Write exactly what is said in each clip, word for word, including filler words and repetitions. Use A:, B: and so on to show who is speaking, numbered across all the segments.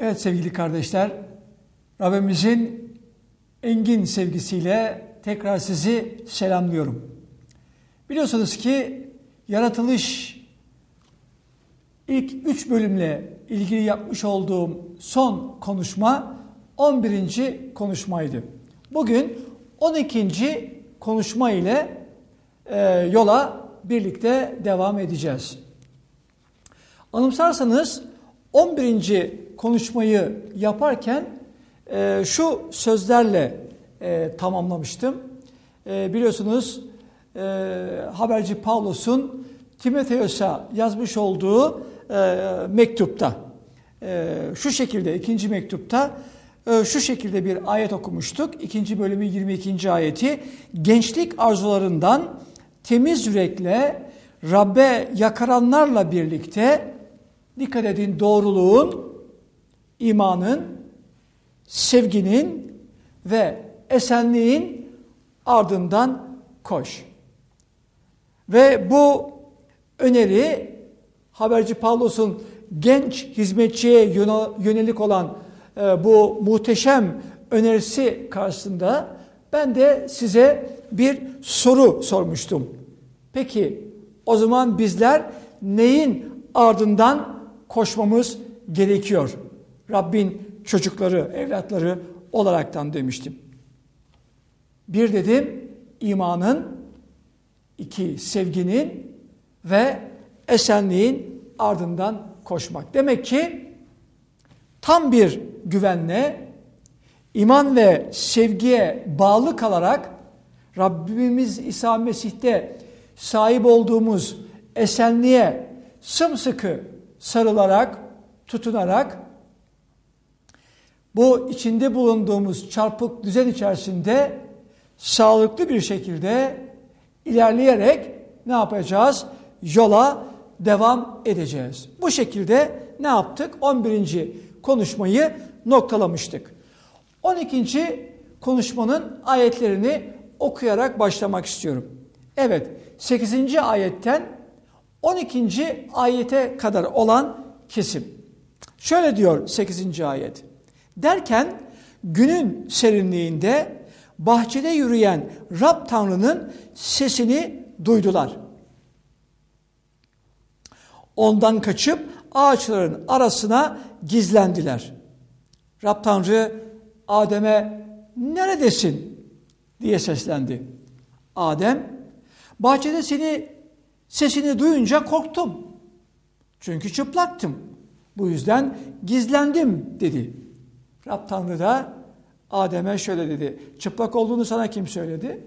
A: Evet sevgili kardeşler, Rabbimizin engin sevgisiyle tekrar sizi selamlıyorum. Biliyorsunuz ki yaratılış ilk üç bölümle ilgili yapmış olduğum son konuşma on birinci konuşmaydı. Bugün on ikinci konuşma ile e, yola birlikte devam edeceğiz. Anımsarsanız on birinci konuşmayı yaparken e, şu sözlerle e, tamamlamıştım. E, biliyorsunuz e, haberci Pavlus'un Timoteos'a yazmış olduğu e, mektupta e, şu şekilde ikinci mektupta e, şu şekilde bir ayet okumuştuk. İkinci bölümü yirmi ikinci ayeti, gençlik arzularından temiz yürekle Rabbe yakaranlarla birlikte dikkat edin, doğruluğun, imanın, sevginin ve esenliğin ardından koş. Ve bu öneri haberci Pavlus'un genç hizmetçiye yönelik olan e, bu muhteşem önerisi karşısında ben de size bir soru sormuştum. Peki o zaman bizler neyin ardından koşmamız gerekiyor? Rabbin çocukları, evlatları olaraktan demiştim. Bir dedim, imanın, iki sevginin ve esenliğin ardından koşmak. Demek ki tam bir güvenle, iman ve sevgiye bağlı kalarak Rabbimiz İsa Mesih'te sahip olduğumuz esenliğe sımsıkı sarılarak, tutunarak bu içinde bulunduğumuz çarpık düzen içerisinde sağlıklı bir şekilde ilerleyerek ne yapacağız? Yola devam edeceğiz. Bu şekilde ne yaptık? on birinci konuşmayı noktalamıştık. on ikinci konuşmanın ayetlerini okuyarak başlamak istiyorum. Evet, sekizinci ayetten on ikinci ayete kadar olan kesim. Şöyle diyor sekizinci ayet. Derken günün serinliğinde bahçede yürüyen Rab Tanrı'nın sesini duydular. Ondan kaçıp ağaçların arasına gizlendiler. Rab Tanrı Adem'e neredesin diye seslendi. Adem, bahçede seni sesini duyunca korktum. Çünkü çıplaktım. Bu yüzden gizlendim dedi. Rab Tanrı da Adem'e şöyle dedi. Çıplak olduğunu sana kim söyledi?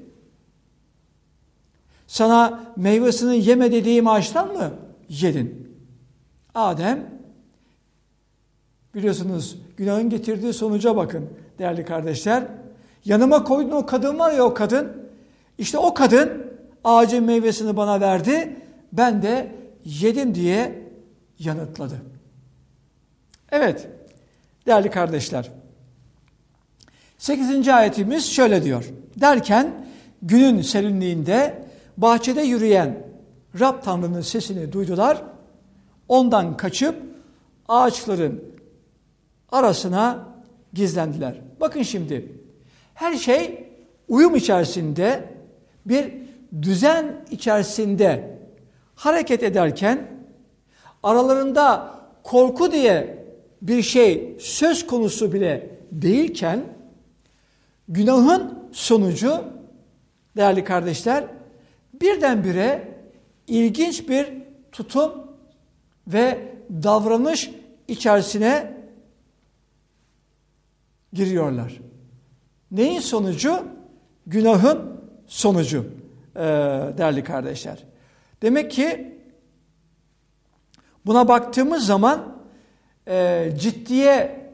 A: Sana meyvesini yeme dediğim ağaçtan mı yedin? Adem, biliyorsunuz günahın getirdiği sonuca bakın değerli kardeşler. Yanıma koyduğun o kadın var ya, o kadın. İşte o kadın ağacın meyvesini bana verdi. Ben de yedim diye yanıtladı. Evet değerli kardeşler. sekizinci ayetimiz şöyle diyor. Derken günün serinliğinde bahçede yürüyen Rab Tanrı'nın sesini duydular. Ondan kaçıp ağaçların arasına gizlendiler. Bakın şimdi her şey uyum içerisinde, bir düzen içerisinde hareket ederken aralarında korku diye bir şey söz konusu bile değilken günahın sonucu değerli kardeşler birdenbire ilginç bir tutum ve davranış içerisine giriyorlar. Neyin sonucu? Günahın sonucu ee, değerli kardeşler. Demek ki buna baktığımız zaman e, ciddiye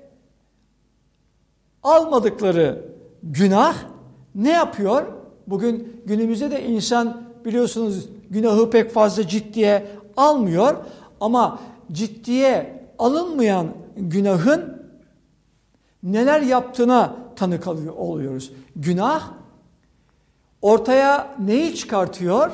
A: almadıkları günah ne yapıyor? Bugün günümüzde de insan biliyorsunuz günahı pek fazla ciddiye almıyor ama ciddiye alınmayan günahın neler yaptığına tanık oluyoruz. Günah ortaya neyi çıkartıyor?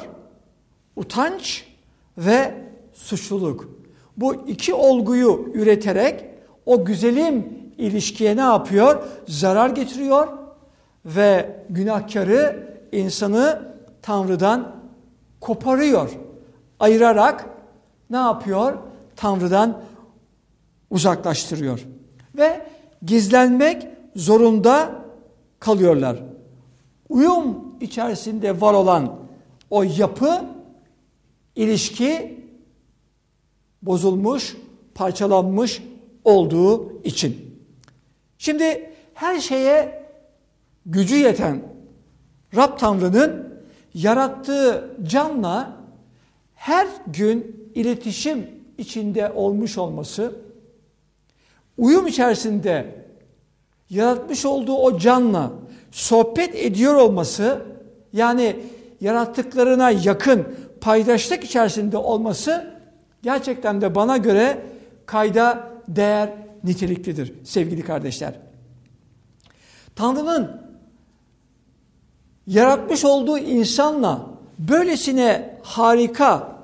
A: Utanç ve suçluluk. Bu iki olguyu üreterek o güzelim ilişkiye ne yapıyor? Zarar getiriyor ve günahkarı, insanı Tanrı'dan koparıyor. Ayırarak ne yapıyor? Tanrı'dan uzaklaştırıyor. Ve gizlenmek zorunda kalıyorlar. Uyum içerisinde var olan o yapı, ilişki bozulmuş, parçalanmış olduğu için. Şimdi her şeye gücü yeten Rab Tanrı'nın yarattığı canla her gün iletişim içinde olmuş olması, uyum içerisinde yaratmış olduğu o canla sohbet ediyor olması, yani yarattıklarına yakın paydaşlık içerisinde olması gerçekten de bana göre kayda değer niteliklidir sevgili kardeşler. Tanrı'nın yaratmış olduğu insanla böylesine harika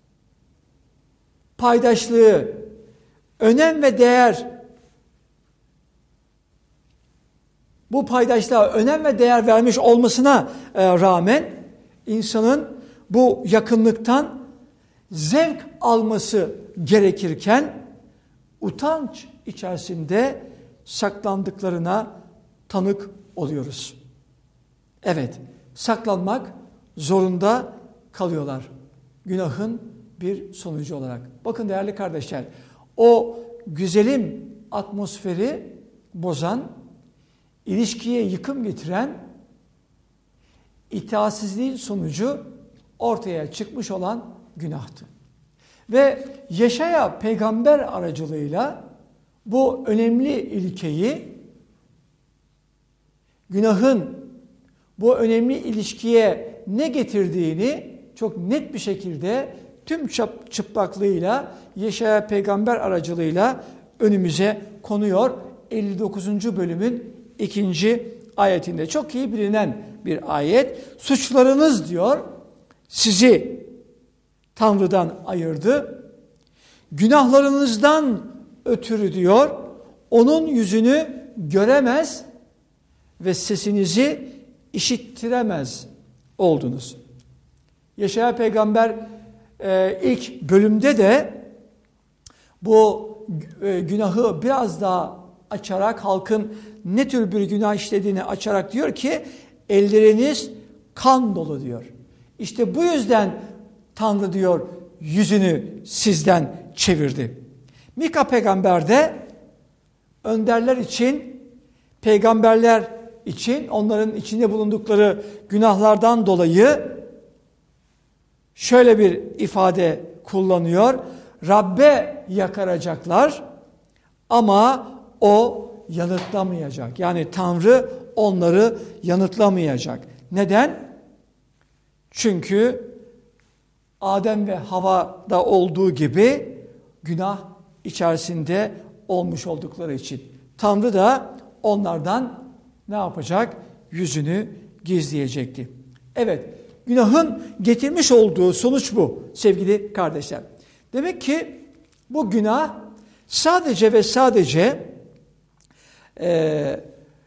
A: paydaşlığı, önem ve değer, bu paydaşlığa önem ve değer vermiş olmasına rağmen insanın bu yakınlıktan zevk alması gerekirken utanç içerisinde saklandıklarına tanık oluyoruz. Evet, saklanmak zorunda kalıyorlar. Günahın bir sonucu olarak. Bakın değerli kardeşler, o güzelim atmosferi bozan, ilişkiye yıkım getiren itaatsizliğin sonucu ortaya çıkmış olan günahtı. Ve Yeşaya peygamber aracılığıyla bu önemli ilkeyi, günahın bu önemli ilişkiye ne getirdiğini çok net bir şekilde tüm çıplaklığıyla Yeşaya peygamber aracılığıyla önümüze konuyor. elli dokuzuncu bölümün ikinci ayetinde çok iyi bilinen bir ayet. Suçlarınız diyor sizi Tanrı'dan ayırdı. Günahlarınızdan ötürü diyor onun yüzünü göremez ve sesinizi işittiremez oldunuz. Yeşaya peygamber e, ilk bölümde de bu e, günahı biraz daha açarak, halkın ne tür bir günah işlediğini açarak diyor ki elleriniz kan dolu diyor. İşte bu yüzden Tanrı diyor yüzünü sizden çevirdi. Mika peygamber de önderler için, peygamberler için, onların içinde bulundukları günahlardan dolayı şöyle bir ifade kullanıyor. Rabbe yakaracaklar ama o yanıtlamayacak. Yani Tanrı onları yanıtlamayacak. Neden? Çünkü Adem ve Havva'da olduğu gibi günah içerisinde olmuş oldukları için. Tanrı da onlardan ne yapacak? Yüzünü gizleyecekti. Evet, günahın getirmiş olduğu sonuç bu sevgili kardeşler. Demek ki bu günah sadece ve sadece e, e,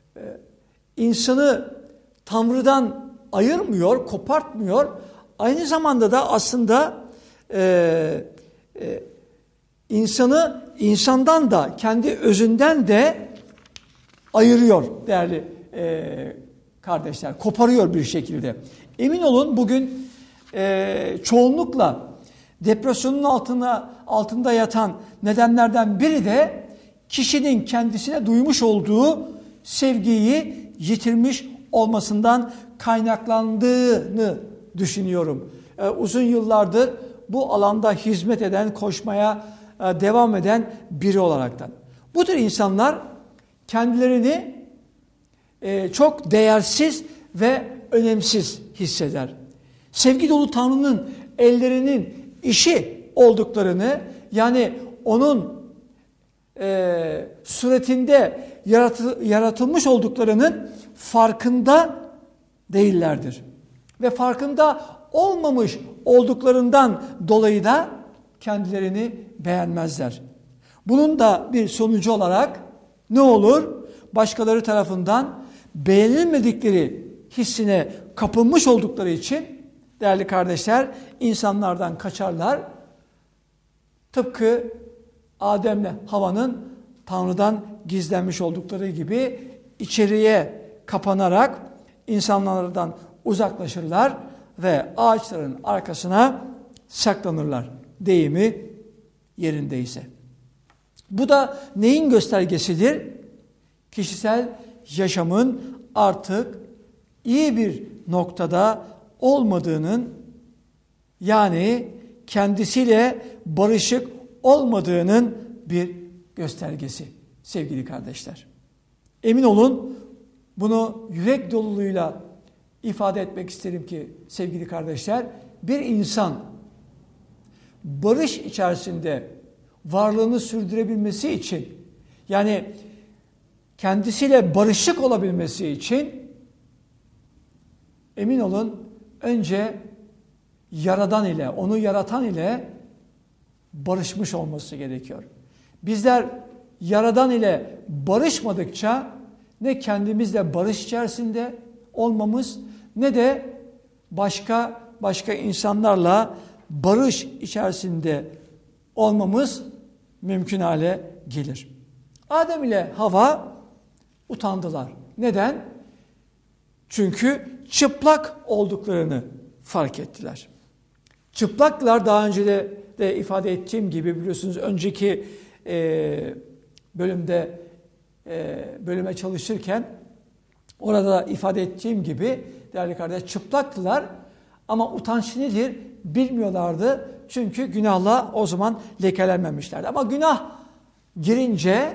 A: insanı Tanrı'dan ayırmıyor, kopartmıyor. Aynı zamanda da aslında e, e, insanı insandan da, kendi özünden de ayırıyor değerli e, kardeşler. Koparıyor bir şekilde. Emin olun bugün e, çoğunlukla depresyonun altına, altında yatan nedenlerden biri de kişinin kendisine duymuş olduğu sevgiyi yitirmiş olmasından kaynaklandığını düşünüyorum. Ee, uzun yıllardır bu alanda hizmet eden, koşmaya e, devam eden biri olaraktan. Bu tür insanlar kendilerini e, çok değersiz ve önemsiz hisseder. Sevgi dolu Tanrı'nın ellerinin işi olduklarını, yani onun e, suretinde yaratı, yaratılmış olduklarının farkında değillerdir. Ve farkında olmamış olduklarından dolayı da kendilerini beğenmezler. Bunun da bir sonucu olarak ne olur? Başkaları tarafından beğenilmedikleri hissine kapılmış oldukları için değerli kardeşler insanlardan kaçarlar. Tıpkı Adem'le Havva'nın Tanrı'dan gizlenmiş oldukları gibi içeriye kapanarak insanlardan uzaklaşırlar ve ağaçların arkasına saklanırlar. Deyimi yerindeyse. Bu da neyin göstergesidir? Kişisel yaşamın artık iyi bir noktada olmadığının, yani kendisiyle barışık olmadığının bir göstergesi sevgili kardeşler. Emin olun bunu yürek doluluğuyla ifade etmek isterim ki sevgili kardeşler, bir insan barış içerisinde varlığını sürdürebilmesi için, yani kendisiyle barışık olabilmesi için emin olun önce Yaradan ile, onu yaratan ile barışmış olması gerekiyor. Bizler Yaradan ile barışmadıkça ne kendimizle barış içerisinde olmamız ne de başka başka insanlarla barış içerisinde olmamız mümkün hale gelir. Adem ile Havva utandılar. Neden? Çünkü çıplak olduklarını fark ettiler. Çıplaklar, daha önce de, de ifade ettiğim gibi biliyorsunuz önceki e, bölümde e, bölüme çalışırken orada da ifade ettiğim gibi değerli kardeşler çıplaktılar ama utanç nedir bilmiyorlardı. Çünkü günahla o zaman lekelenmemişlerdi. Ama günah girince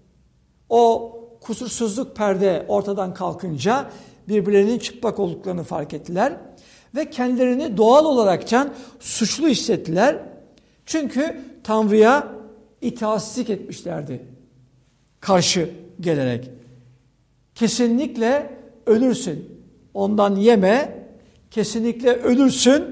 A: o kusursuzluk perde ortadan kalkınca birbirlerinin çıplak olduklarını fark ettiler. Ve kendilerini doğal olaraktan suçlu hissettiler. Çünkü Tanrı'ya itaatsizlik etmişlerdi. Karşı gelerek. Kesinlikle ölürsün. Ondan yeme. Kesinlikle ölürsün.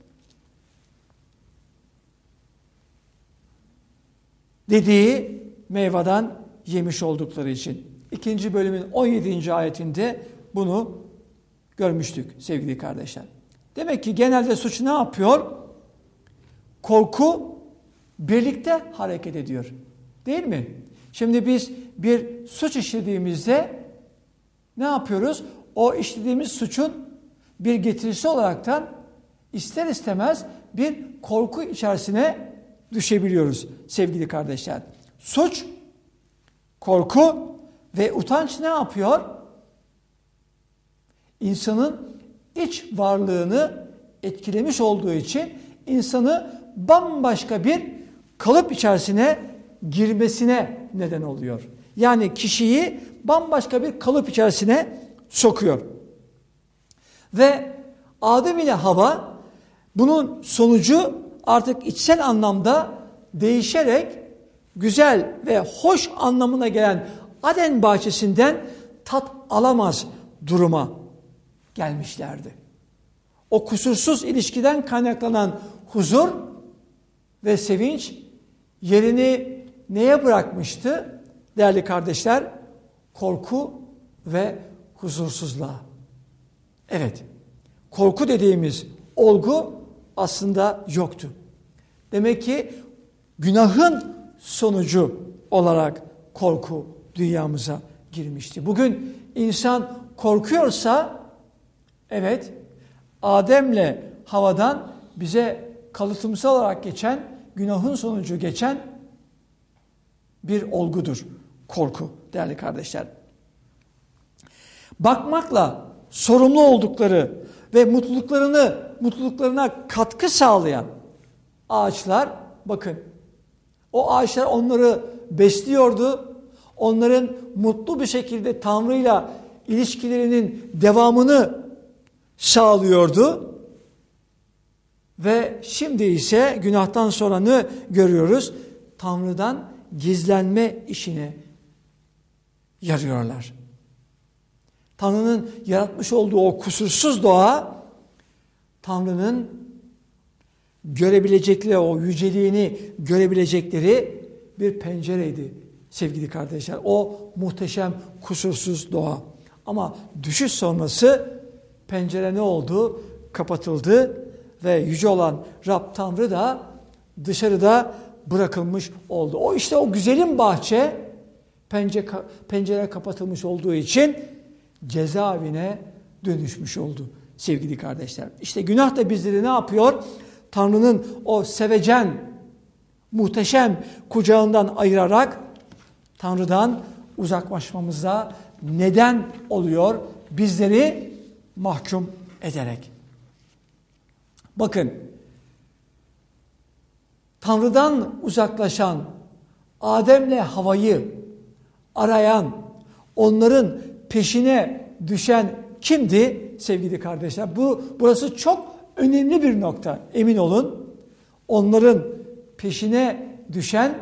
A: Dediği meyveden yemiş oldukları için. İkinci bölümün on yedinci ayetinde bunu görmüştük sevgili kardeşler. Demek ki genelde suç ne yapıyor? Korku birlikte hareket ediyor. Değil mi? Şimdi biz bir suç işlediğimizde ne yapıyoruz? O işlediğimiz suçun bir getirisi olaraktan ister istemez bir korku içerisine düşebiliyoruz sevgili kardeşler. Suç, korku ve utanç ne yapıyor? İnsanın iç varlığını etkilemiş olduğu için insanı bambaşka bir kalıp içerisine girmesine neden oluyor. Yani kişiyi bambaşka bir kalıp içerisine sokuyor. Ve Adem ile Havva bunun sonucu artık içsel anlamda değişerek güzel ve hoş anlamına gelen Aden bahçesinden tat alamaz duruma gelmişlerdi. O kusursuz ilişkiden kaynaklanan huzur ve sevinç yerini neye bırakmıştı? Değerli kardeşler, korku ve huzursuzluğa. Evet, korku dediğimiz olgu aslında yoktu. Demek ki günahın sonucu olarak korku dünyamıza girmişti. Bugün insan korkuyorsa, evet, Adem'le Havva'dan bize kalıtımsal olarak geçen, günahın sonucu geçen bir olgudur korku değerli kardeşler. Bakmakla sorumlu oldukları ve mutluluklarını, mutluluklarına katkı sağlayan ağaçlar, bakın, o ağaçlar onları besliyordu. Onların mutlu bir şekilde Tanrı'yla ilişkilerinin devamını sağlıyordu. Ve şimdi ise günahtan sonra ne görüyoruz? Tanrı'dan gizlenme işine yarıyorlar. Tanrı'nın yaratmış olduğu o kusursuz doğa, Tanrı'nın görebilecekleri, o yüceliğini görebilecekleri bir pencereydi sevgili kardeşler. O muhteşem kusursuz doğa. Ama düşüş sonrası pencere ne oldu? Kapatıldı ve yüce olan Rab Tanrı da dışarıda bırakılmış oldu. O işte o güzelim bahçe pencere, pencere kapatılmış olduğu için cezaevine dönüşmüş oldu sevgili kardeşler. İşte günah da bizleri ne yapıyor? Tanrı'nın o sevecen, muhteşem kucağından ayırarak Tanrı'dan uzaklaşmamıza neden oluyor? Bizleri mahkum ederek. Bakın, Tanrı'dan uzaklaşan, Adem'le Havva'yı arayan, onların peşine düşen kimdi sevgili kardeşler? Bu burası çok önemli bir nokta. Emin olun. Onların peşine düşen,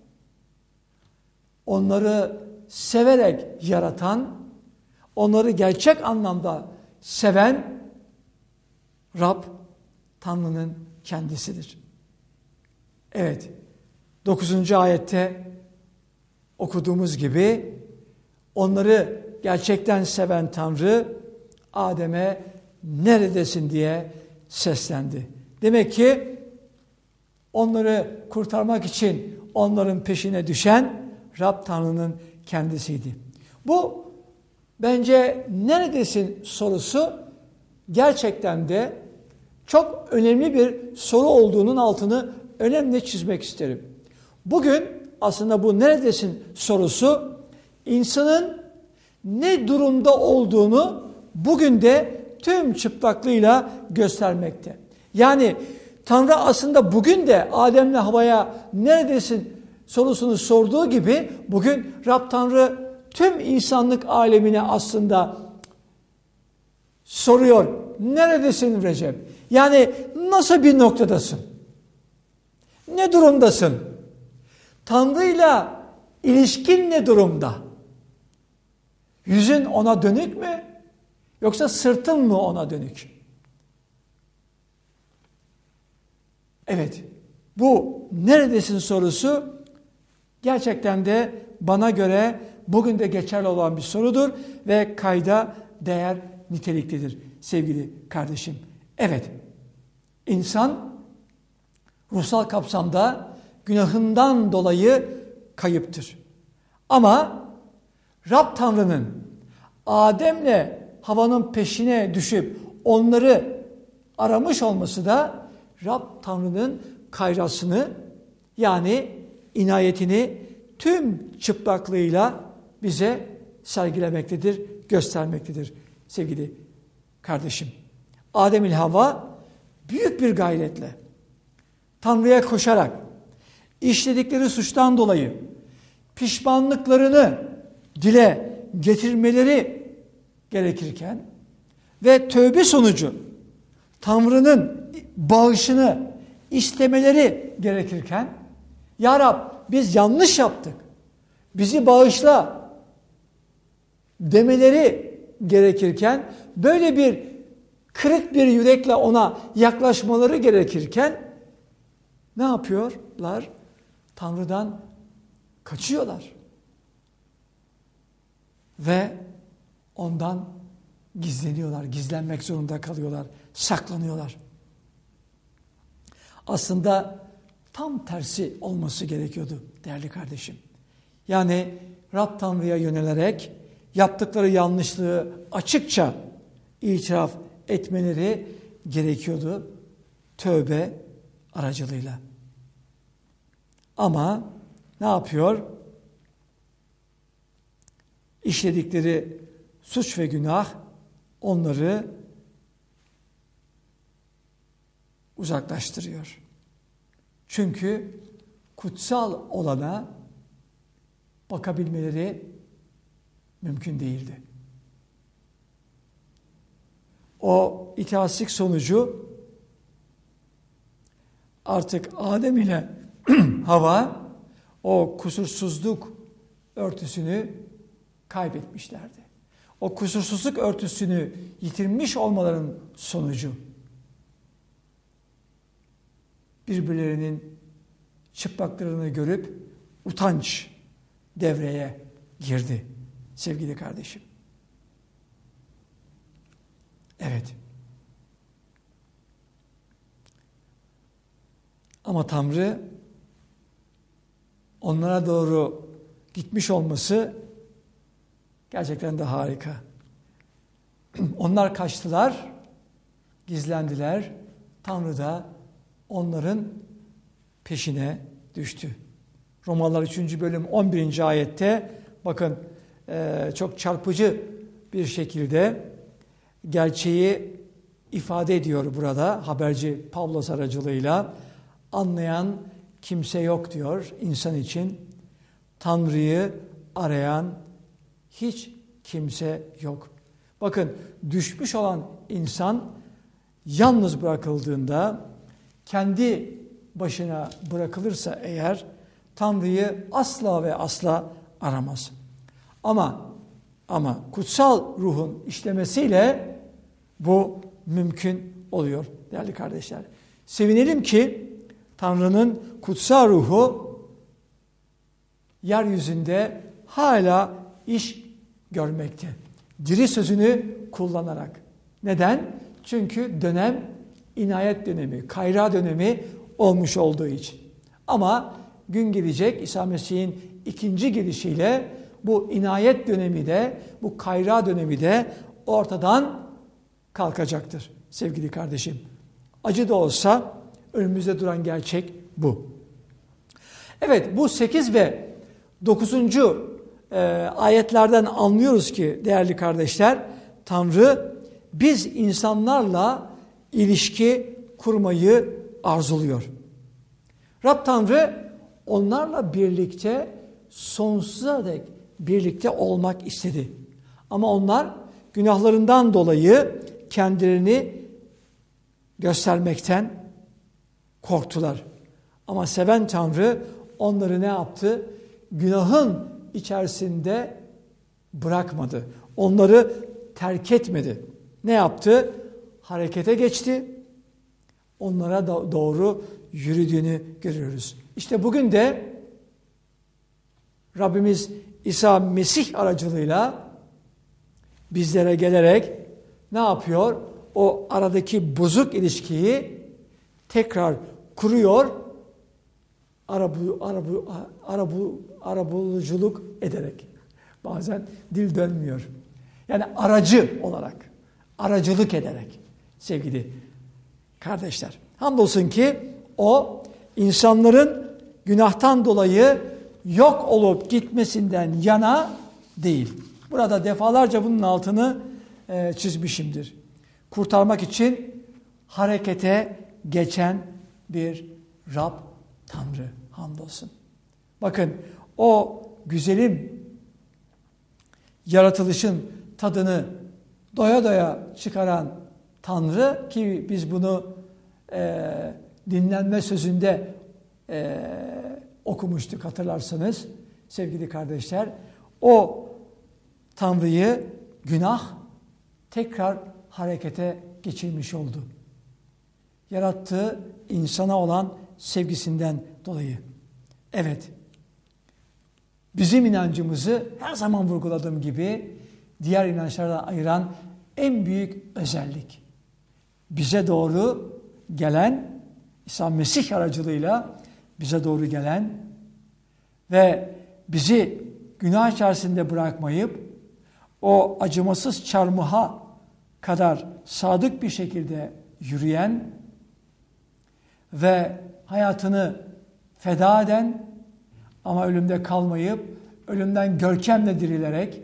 A: onları severek yaratan, onları gerçek anlamda seven Rab Tanrı'nın kendisidir. Evet, dokuzuncu ayette okuduğumuz gibi onları gerçekten seven Tanrı Adem'e neredesin diye seslendi. Demek ki onları kurtarmak için onların peşine düşen Rab Tanrı'nın kendisiydi. Bu bence neredesin sorusu gerçekten de çok önemli bir soru olduğunun altını önemli çizmek isterim. Bugün aslında bu neredesin sorusu insanın ne durumda olduğunu bugün de tüm çıplaklığıyla göstermekte. Yani Tanrı aslında bugün de Adem'le Havva'ya neredesin sorusunu sorduğu gibi bugün Rab Tanrı tüm insanlık alemine aslında soruyor. Neredesin Recep? Yani nasıl bir noktadasın? Ne durumdasın? Tanrı'yla ilişkin ne durumda? Yüzün ona dönük mü? Yoksa sırtın mı ona dönük? Evet, bu neredesin sorusu gerçekten de bana göre bugün de geçerli olan bir sorudur ve kayda değer niteliktedir sevgili kardeşim. Evet, insan ruhsal kapsamda günahından dolayı kayıptır. Ama Rab Tanrı'nın Adem'le Havva'nın peşine düşüp onları aramış olması da Rab Tanrı'nın kayrasını yani inayetini tüm çıplaklığıyla bize sergilemektedir, göstermektedir sevgili kardeşim. Adem ile Havva büyük bir gayretle Tanrı'ya koşarak işledikleri suçtan dolayı pişmanlıklarını dile getirmeleri gerekirken ve tövbe sonucu Tanrı'nın bağışını istemeleri gerekirken Ya Rab biz yanlış yaptık, bizi bağışla demeleri gerekirken böyle bir kırık bir yürekle ona yaklaşmaları gerekirken ne yapıyorlar? Tanrı'dan kaçıyorlar. Ve ondan gizleniyorlar, gizlenmek zorunda kalıyorlar, saklanıyorlar. Aslında tam tersi olması gerekiyordu değerli kardeşim. Yani Rab Tanrı'ya yönelerek yaptıkları yanlışlığı açıkça itiraf etmeleri gerekiyordu tövbe aracılığıyla. Ama ne yapıyor? İşledikleri suç ve günah onları uzaklaştırıyor. Çünkü kutsal olana bakabilmeleri mümkün değildi. O itaatsizlik sonucu artık Adem ile Havva o kusursuzluk örtüsünü kaybetmişlerdi. O kusursuzluk örtüsünü yitirmiş olmalarının sonucu birbirlerinin çıplaklarını görüp utanç devreye girdi sevgili kardeşim. Evet. Ama Tanrı onlara doğru gitmiş olması gerçekten de harika. Onlar kaçtılar, gizlendiler. Tanrı da onların peşine düştü. Romalılar üçüncü bölüm on birinci ayette bakın çok çarpıcı bir şekilde gerçeği ifade ediyor burada haberci Pavlos aracılığıyla. Anlayan kimse yok diyor insan için. Tanrı'yı arayan hiç kimse yok. Bakın düşmüş olan insan yalnız bırakıldığında, kendi başına bırakılırsa eğer Tanrı'yı asla ve asla aramaz. Ama ama kutsal ruhun işlemesiyle bu mümkün oluyor değerli kardeşler. Sevinelim ki Tanrı'nın kutsal ruhu yeryüzünde hala iş görmekte. Diri sözünü kullanarak. Neden? Çünkü dönem inayet dönemi, kayra dönemi olmuş olduğu için. Ama gün gelecek İsa Mesih'in ikinci gelişiyle bu inayet dönemi de, bu kayra dönemi de ortadan kalkacaktır sevgili kardeşim. Acı da olsa önümüzde duran gerçek bu. Evet, bu sekiz ve dokuzuncu e, ayetlerden anlıyoruz ki değerli kardeşler, Tanrı biz insanlarla ilişki kurmayı arzuluyor. Rab Tanrı onlarla birlikte sonsuza dek birlikte olmak istedi. Ama onlar günahlarından dolayı kendilerini göstermekten korktular. Ama seven Tanrı onları ne yaptı? Günahın içerisinde bırakmadı. Onları terk etmedi. Ne yaptı? Harekete geçti. Onlara doğru yürüdüğünü görüyoruz. İşte bugün de Rabbimiz İsa Mesih aracılığıyla bizlere gelerek ne yapıyor? O aradaki bozuk ilişkiyi tekrar kuruyor, arabu, arabu, arabu, arabuluculuk ederek. Bazen dil dönmüyor. Yani aracı olarak, aracılık ederek sevgili kardeşler. Hamdolsun ki o insanların günahtan dolayı yok olup gitmesinden yana değil. Burada defalarca bunun altını e, çizmişimdir. Kurtarmak için harekete geçen bir Rab Tanrı. Hamdolsun. Bakın o güzelim yaratılışın tadını doya doya çıkaran Tanrı ki biz bunu e, dinlenme sözünde e, okumuştuk hatırlarsanız sevgili kardeşler. O Tanrı'yı günah tekrar harekete geçirmiş oldu. Yarattığı insana olan sevgisinden dolayı. Evet, bizim inancımızı her zaman vurguladığım gibi diğer inançlardan ayıran en büyük özellik. Bize doğru gelen, İsa Mesih aracılığıyla bize doğru gelen ve bizi günah içerisinde bırakmayıp o acımasız çarmıha kadar sadık bir şekilde yürüyen ve hayatını feda eden ama ölümde kalmayıp ölümden görkemle dirilerek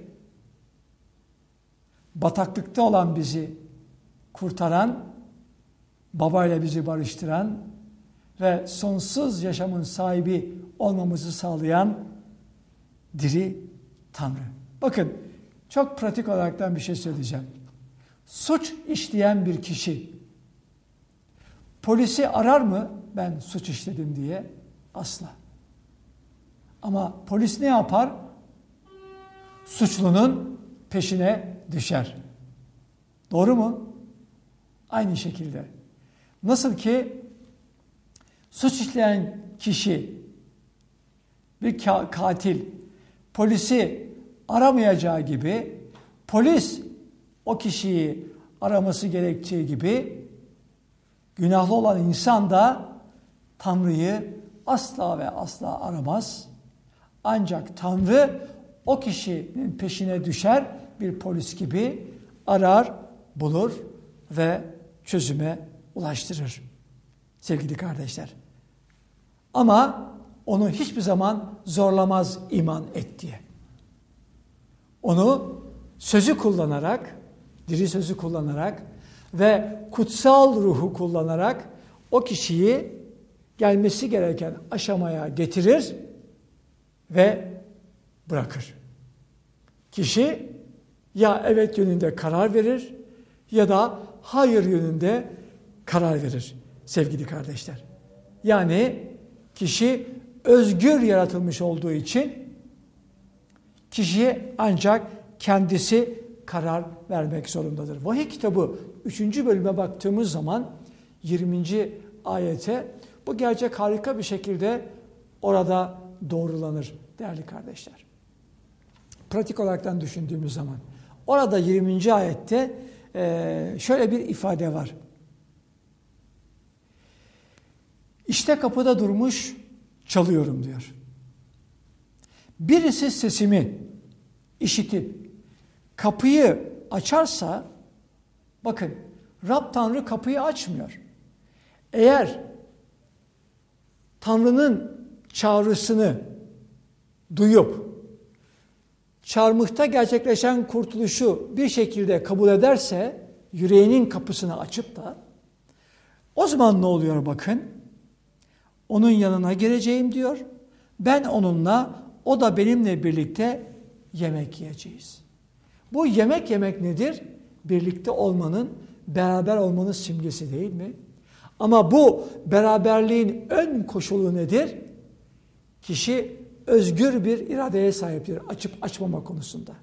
A: bataklıkta olan bizi kurtaran, babayla bizi barıştıran ve sonsuz yaşamın sahibi olmamızı sağlayan diri Tanrı. Bakın çok pratik olaraktan bir şey söyleyeceğim. Suç işleyen bir kişi polisi arar mı ben suç işledim diye? Asla. Ama polis ne yapar? Suçlunun peşine düşer. Doğru mu? Aynı şekilde. Nasıl ki suç işleyen kişi bir ka- katil polisi aramayacağı gibi, polis o kişiyi araması gerektiği gibi, günahlı olan insan da Tanrı'yı asla ve asla aramaz. Ancak Tanrı o kişinin peşine düşer, bir polis gibi arar, bulur ve çözüme ulaştırır. Sevgili kardeşler. Ama onu hiçbir zaman zorlamaz iman et diye. Onu sözü kullanarak, diri sözü kullanarak ve kutsal ruhu kullanarak o kişiyi gelmesi gereken aşamaya getirir ve bırakır. Kişi ya evet yönünde karar verir ya da hayır yönünde karar verir sevgili kardeşler. Yani kişi özgür yaratılmış olduğu için kişiye ancak kendisi karar vermek zorundadır. Vahiy kitabı üçüncü bölüme baktığımız zaman yirminci ayete bu gerçek harika bir şekilde orada doğrulanır değerli kardeşler. Pratik olaraktan düşündüğümüz zaman orada yirminci ayette şöyle bir ifade var. İşte kapıda durmuş çalıyorum diyor. Birisi sesimi işitip kapıyı açarsa, bakın Rab Tanrı kapıyı açmıyor. Eğer Tanrı'nın çağrısını duyup çarmıhta gerçekleşen kurtuluşu bir şekilde kabul ederse, yüreğinin kapısını açıp da, o zaman ne oluyor bakın? Onun yanına geleceğim diyor. Ben onunla, o da benimle birlikte yemek yiyeceğiz. Bu yemek yemek nedir? Birlikte olmanın, beraber olmanın simgesi değil mi? Ama bu beraberliğin ön koşulu nedir? Kişi özgür bir iradeye sahiptir açıp açmama konusunda.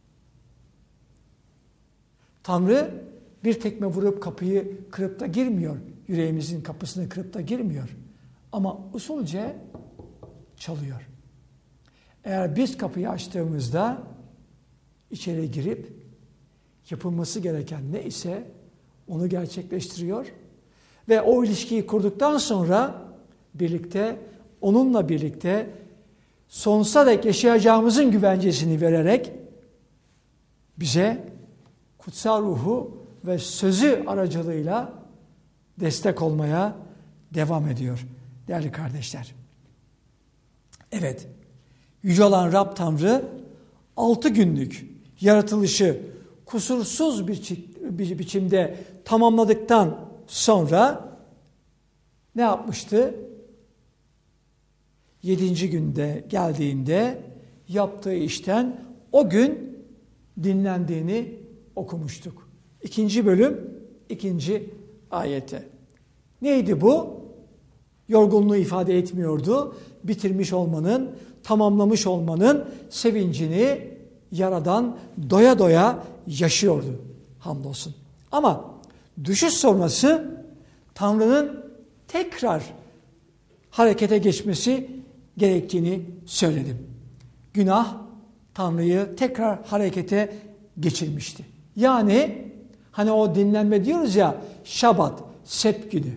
A: Tanrı bir tekme vurup kapıyı kırıp da girmiyor. Yüreğimizin kapısını kırıp da girmiyor. Ama usulce çalıyor. Eğer biz kapıyı açtığımızda içeri girip yapılması gereken ne ise onu gerçekleştiriyor ve o ilişkiyi kurduktan sonra birlikte, onunla birlikte sonsuza dek yaşayacağımızın güvencesini vererek bize kutsal ruhu ve sözü aracılığıyla destek olmaya devam ediyor değerli kardeşler. Evet, yüce olan Rab Tanrı altı günlük yaratılışı kusursuz bir, bir biçimde tamamladıktan sonra ne yapmıştı? Yedinci günde geldiğinde yaptığı işten o gün dinlendiğini okumuştuk. İkinci bölüm, ikinci ayete. Neydi bu? Yorgunluğu ifade etmiyordu. Bitirmiş olmanın, tamamlamış olmanın sevincini Yaradan doya doya yaşıyordu. Hamdolsun. Ama düşüş sonrası Tanrı'nın tekrar harekete geçmesi gerektiğini söyledim. Günah Tanrı'yı tekrar harekete geçirmişti. Yani hani o dinlenme diyoruz ya, Şabat, Sebt günü.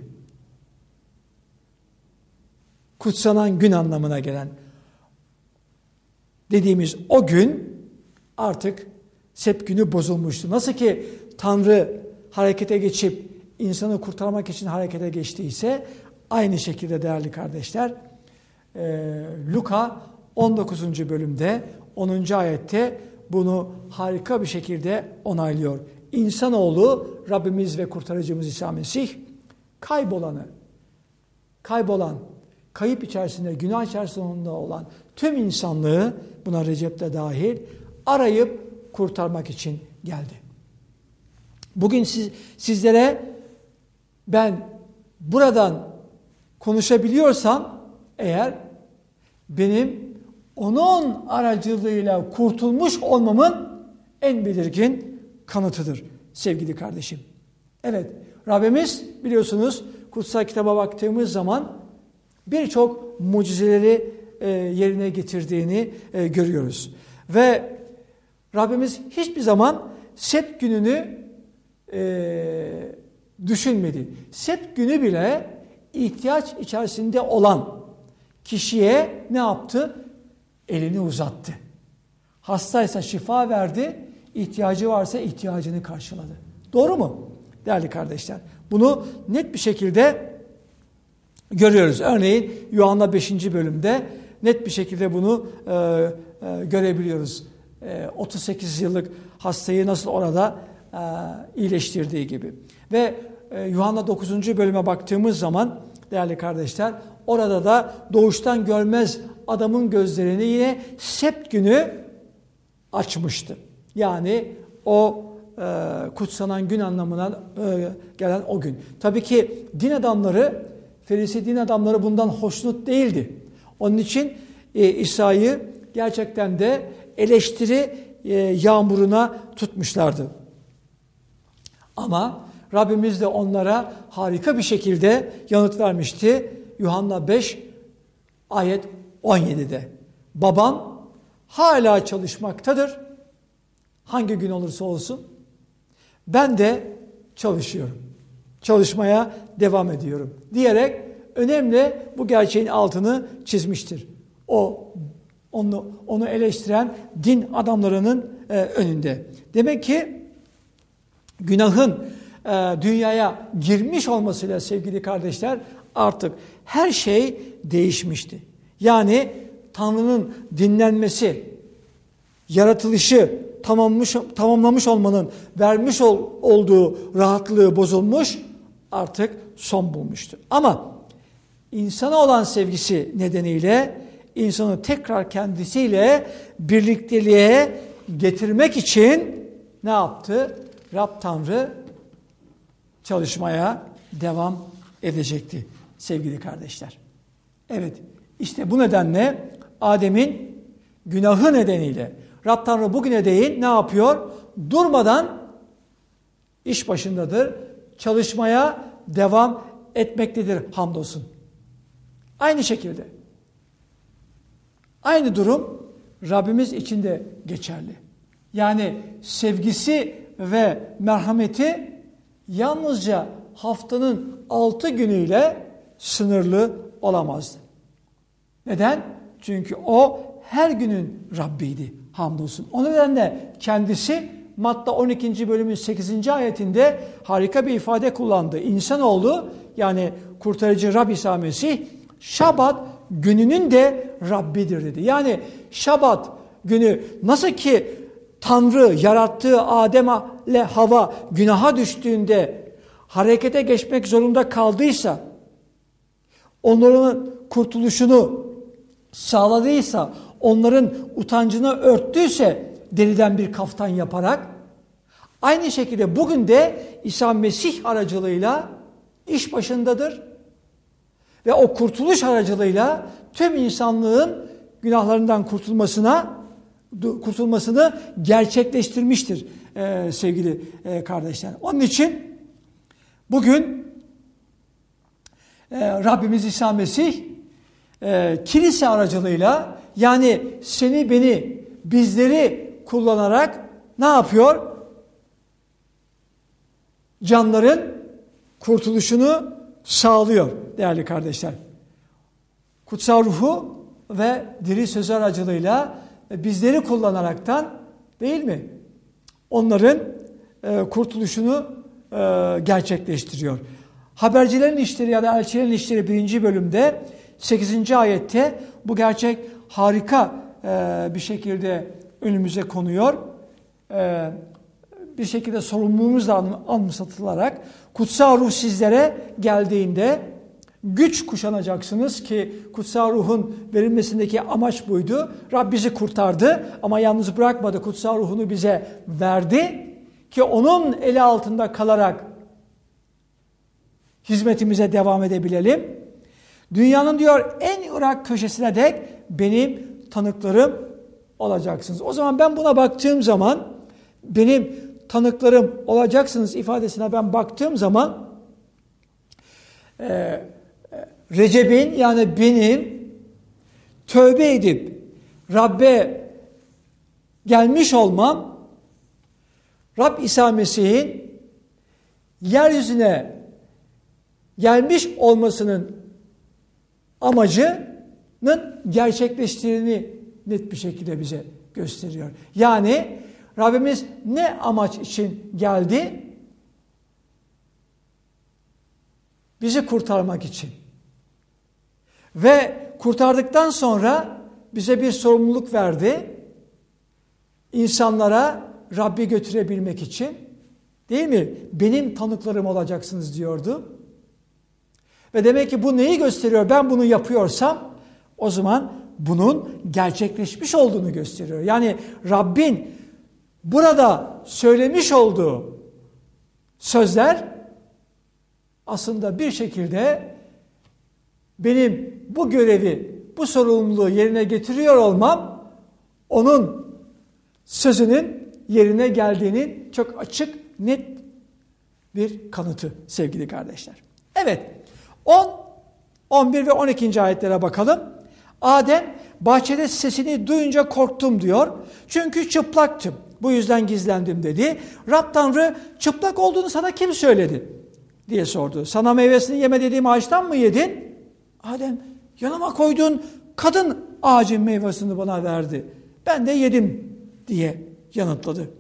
A: Kutsanan gün anlamına gelen dediğimiz o gün artık Sebt günü bozulmuştu. Nasıl ki Tanrı harekete geçip insanı kurtarmak için harekete geçtiyse, aynı şekilde değerli kardeşler Luka on dokuzuncu bölümde onuncu ayette bunu harika bir şekilde onaylıyor. İnsanoğlu, Rabbimiz ve kurtarıcımız İsa Mesih kaybolanı, kaybolan, kayıp içerisinde, günah içerisinde olan tüm insanlığı, buna Recep de dahil, arayıp kurtarmak için geldi. Bugün siz, sizlere ben buradan konuşabiliyorsam eğer, benim onun aracılığıyla kurtulmuş olmamın en belirgin kanıtıdır sevgili kardeşim. Evet, Rabbimiz biliyorsunuz kutsal kitaba baktığımız zaman birçok mucizeleri e, yerine getirdiğini e, görüyoruz. Ve Rabbimiz hiçbir zaman sept gününü e, düşünmedi. Sept günü bile ihtiyaç içerisinde olan kişiye ne yaptı? Elini uzattı. Hastaysa şifa verdi, ihtiyacı varsa ihtiyacını karşıladı. Doğru mu? Değerli kardeşler, bunu net bir şekilde görüyoruz. Örneğin Yuhanna beşinci bölümde net bir şekilde bunu e, e, görebiliyoruz. E, otuz sekiz yıllık hastayı nasıl orada e, iyileştirdiği gibi. Ve e, Yuhanna dokuzuncu bölüme baktığımız zaman değerli kardeşler, orada da doğuştan görmez adamın gözlerini yine sept günü açmıştı. Yani o e, kutsanan gün anlamına e, gelen o gün. Tabii ki din adamları, Ferisi din adamları bundan hoşnut değildi. Onun için e, İsa'yı gerçekten de eleştiri e, yağmuruna tutmuşlardı. Ama Rabbimiz de onlara harika bir şekilde yanıt vermişti. Yuhanna beş ayet on yedide. Babam hala çalışmaktadır. Hangi gün olursa olsun. Ben de çalışıyorum. Çalışmaya devam ediyorum. Diyerek önemli bu gerçeğin altını çizmiştir. O onu onu eleştiren din adamlarının e, önünde. Demek ki günahın e, dünyaya girmiş olmasıyla sevgili kardeşler artık her şey değişmişti. Yani Tanrı'nın dinlenmesi, yaratılışı tamamlamış, tamamlamış olmanın vermiş ol, olduğu rahatlığı bozulmuş, artık son bulmuştu. Ama insana olan sevgisi nedeniyle insanı tekrar kendisiyle birlikteliğe getirmek için ne yaptı? Rab Tanrı çalışmaya devam edecekti sevgili kardeşler. Evet, işte bu nedenle Adem'in günahı nedeniyle Rab Tanrı bugüne değin ne yapıyor? Durmadan iş başındadır. Çalışmaya devam etmektedir hamdolsun. Aynı şekilde. Aynı durum Rabbimiz için de geçerli. Yani sevgisi ve merhameti yalnızca haftanın altı günüyle sınırlı olamazdı. Neden? Çünkü o her günün Rabbiydi. Hamdolsun. O nedenle kendisi Matta on ikinci bölümün sekizinci ayetinde harika bir ifade kullandı. İnsanoğlu yani kurtarıcı Rab İsa Mesih Şabat gününün de Rabbidir dedi. Yani Şabat günü nasıl ki Tanrı yarattığı Adem ile Hava günaha düştüğünde harekete geçmek zorunda kaldıysa, onların kurtuluşunu sağladıysa, onların utancını örttüyse deriden bir kaftan yaparak, aynı şekilde bugün de İsa Mesih aracılığıyla iş başındadır. Ve o kurtuluş aracılığıyla tüm insanlığın günahlarından kurtulmasına kurtulmasını gerçekleştirmiştir e, sevgili e, kardeşler. Onun için bugün e, Rabbimiz İsa Mesih e, kilise aracılığıyla yani seni beni bizleri kullanarak ne yapıyor? Canların kurtuluşunu sağlıyor değerli kardeşler. Kutsal Ruhu ve diri söz aracılığıyla bizleri kullanaraktan değil mi? Onların e, kurtuluşunu e, gerçekleştiriyor. Habercilerin işleri ya da elçilerin işleri birinci bölümde sekizinci ayette bu gerçek harika e, bir şekilde önümüze konuyor. E, bir şekilde sorumluluğumuzla anımsatılarak kutsal ruh sizlere geldiğinde güç kuşanacaksınız ki kutsal ruhun verilmesindeki amaç buydu. Rab bizi kurtardı ama yalnız bırakmadı. Kutsal ruhunu bize verdi ki onun eli altında kalarak hizmetimize devam edebilelim. Dünyanın diyor en ırak köşesine dek benim tanıklarım olacaksınız. O zaman ben buna baktığım zaman benim tanıklarım olacaksınız ifadesine ben baktığım zaman e, Recep'in yani benim tövbe edip Rabbe gelmiş olmam, Rab İsa Mesih'in yeryüzüne gelmiş olmasının amacının gerçekleştiğini net bir şekilde bize gösteriyor. Yani Rabbimiz ne amaç için geldi? Bizi kurtarmak için. Ve kurtardıktan sonra bize bir sorumluluk verdi. İnsanlara Rabbi götürebilmek için. Değil mi? Benim tanıklarım olacaksınız diyordu. Ve demek ki bu neyi gösteriyor? Ben bunu yapıyorsam o zaman bunun gerçekleşmiş olduğunu gösteriyor. Yani Rabbin burada söylemiş olduğu sözler aslında bir şekilde benim bu görevi, bu sorumluluğu yerine getiriyor olmam onun sözünün yerine geldiğinin çok açık, net bir kanıtı sevgili kardeşler. Evet, on, on bir ve on ikinci ayetlere bakalım. Adem, bahçede sesini duyunca korktum diyor. Çünkü çıplaktım. Bu yüzden gizlendim dedi. Rab Tanrı, çıplak olduğunu sana kim söyledi diye sordu. Sana meyvesini yeme dediğim ağaçtan mı yedin? Adem, yanıma koyduğun kadın ağacın meyvesini bana verdi. Ben de yedim diye yanıtladı.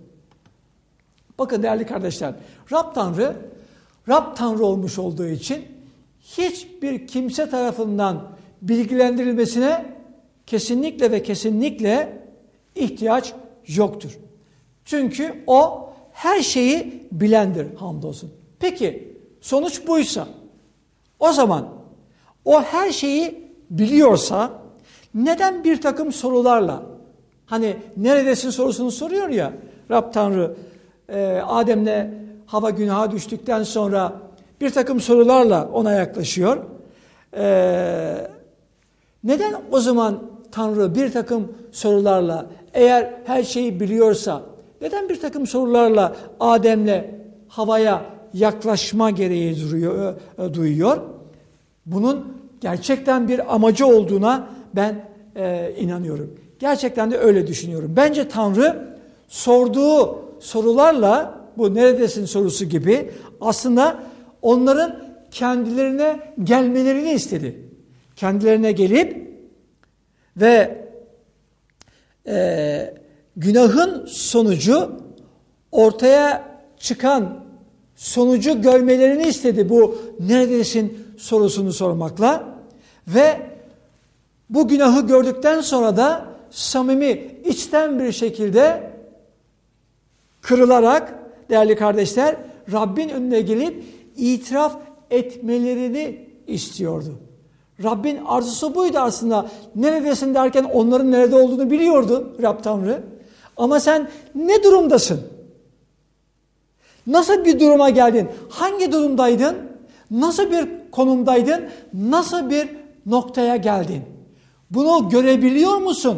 A: Bakın değerli kardeşler, Rab Tanrı, Rab Tanrı olmuş olduğu için hiçbir kimse tarafından bilgilendirilmesine kesinlikle ve kesinlikle ihtiyaç yoktur. Çünkü o her şeyi bilendir hamdolsun. Peki sonuç buysa, o zaman o her şeyi biliyorsa neden bir takım sorularla, hani neredesin sorusunu soruyor ya Rab Tanrı e, Adem'le Hava günaha düştükten sonra bir takım sorularla ona yaklaşıyor. E, neden o zaman Tanrı bir takım sorularla, eğer her şeyi biliyorsa neden bir takım sorularla Adem'le Hava'ya yaklaşma gereği duruyor, e, duyuyor? Bunun gerçekten bir amacı olduğuna ben e, inanıyorum. Gerçekten de öyle düşünüyorum. Bence Tanrı sorduğu sorularla, bu neredesin sorusu gibi, aslında onların kendilerine gelmelerini istedi. Kendilerine gelip ve e, günahın sonucu, ortaya çıkan sonucu görmelerini istedi bu neredesin sorusunu sormakla. Ve bu günahı gördükten sonra da samimi, içten bir şekilde kırılarak değerli kardeşler Rabbin önüne gelip itiraf etmelerini istiyordu. Rabbin arzusu buydu aslında. Neredesin derken onların nerede olduğunu biliyordu Rab Tanrı. Ama sen ne durumdasın? Nasıl bir duruma geldin? Hangi durumdaydın? Nasıl bir konumdaydın? Nasıl bir noktaya geldin? Bunu görebiliyor musun?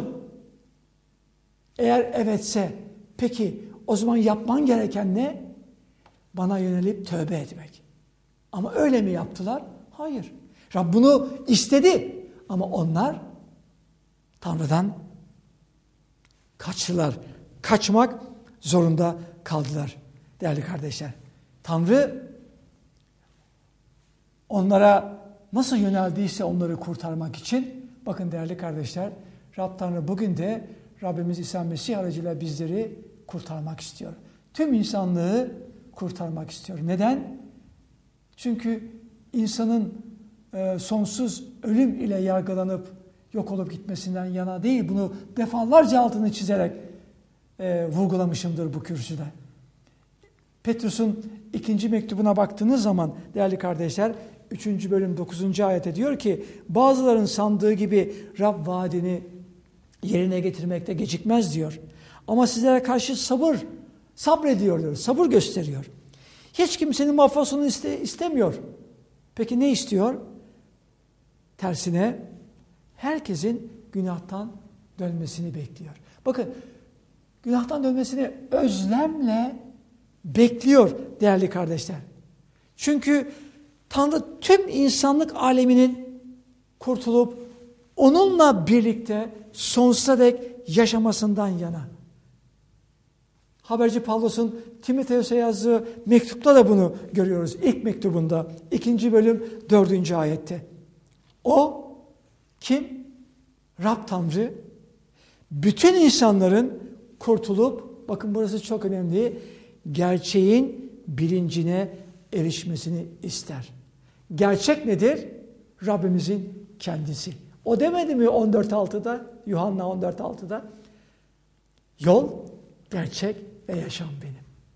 A: Eğer evetse, peki o zaman yapman gereken ne? Bana yönelip tövbe etmek. Ama öyle mi yaptılar? Hayır. Rab bunu istedi. Ama onlar Tanrı'dan kaçtılar. Kaçmak zorunda kaldılar değerli kardeşler. Tanrı onlara nasıl yöneldiyse onları kurtarmak için, bakın değerli kardeşler, Rab Tanrı bugün de Rabbimiz İsa Mesih aracılığıyla bizleri kurtarmak istiyor. Tüm insanlığı kurtarmak istiyor. Neden? Çünkü insanın e, sonsuz ölüm ile yargılanıp yok olup gitmesinden yana değil. Bunu defalarca altını çizerek e, vurgulamışımdır bu kürsüde. Petrus'un ikinci mektubuna baktığınız zaman değerli kardeşler, üçüncü bölüm dokuzuncu ayette diyor ki, bazıların sandığı gibi Rab vaadini yerine getirmekte gecikmez diyor. Ama sizlere karşı sabır, sabrediyor diyor, sabır gösteriyor. Hiç kimsenin mahvolmasını iste, istemiyor. Peki ne istiyor? Tersine herkesin günahtan dönmesini bekliyor. Bakın, günahtan dönmesini özlemle bekliyor değerli kardeşler. Çünkü Tanrı tüm insanlık aleminin kurtulup onunla birlikte sonsuza dek yaşamasından yana. Haberci Pavlus'un Timoteos'a yazdığı mektupta da bunu görüyoruz. İlk mektubunda, ikinci bölüm, dördüncü ayette. O kim? Rab Tanrı, bütün insanların kurtulup, bakın burası çok önemli, gerçeğin bilincine erişmesini ister. Gerçek nedir? Rabbimizin kendisi. O demedi mi on dört altıda, Yuhanna on dört altıda? Yol, gerçek ve yaşam benim.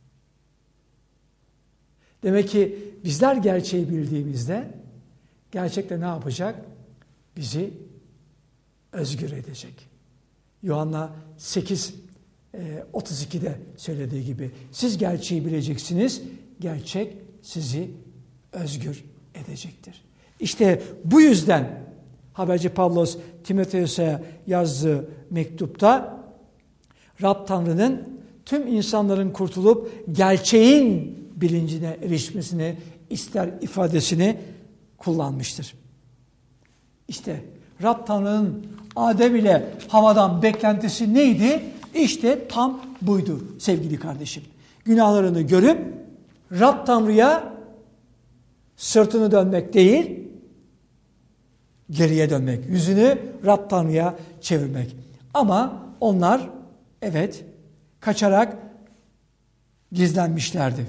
A: Demek ki bizler gerçeği bildiğimizde gerçekte ne yapacak? Bizi özgür edecek. Yuhanna sekiz otuz iki'de söylediği gibi siz gerçeği bileceksiniz, gerçek sizi özgür edecektir. İşte bu yüzden haberci Pavlos Timoteos'a yazdığı mektupta Rab Tanrı'nın tüm insanların kurtulup gerçeğin bilincine erişmesini ister ifadesini kullanmıştır. İşte Rab Tanrı'nın Adem ile Havva'dan beklentisi neydi? İşte tam buydu sevgili kardeşim. Günahlarını görüp Rab Tanrı'ya sırtını dönmek değil, geriye dönmek, yüzünü Rab Tanrı'ya çevirmek. Ama onlar evet kaçarak gizlenmişlerdi.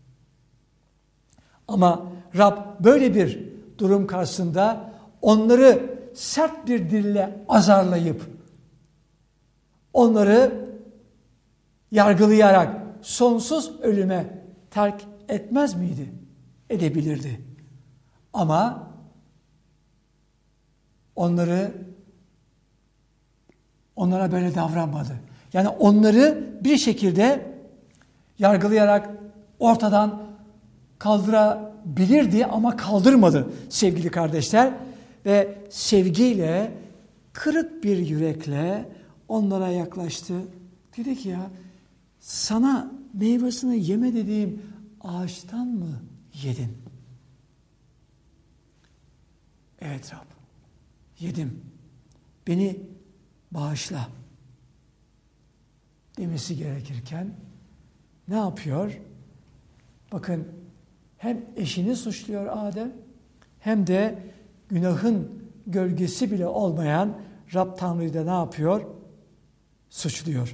A: Ama Rab böyle bir durum karşısında onları sert bir dille azarlayıp onları yargılayarak sonsuz ölüme terk etmez miydi? Edebilirdi. Ama onları onlara böyle davranmadı. Yani onları bir şekilde yargılayarak ortadan kaldırabilirdi ama kaldırmadı sevgili kardeşler. Ve sevgiyle, kırık bir yürekle onlara yaklaştı. Dedi ki ya, sana meyvesini yeme dediğim ağaçtan mı yedin? Evet Rab, yedim. Beni bağışla demesi gerekirken ne yapıyor? Bakın hem eşini suçluyor Adem hem de günahın gölgesi bile olmayan Rab Tanrı'yı da ne yapıyor? Suçluyor.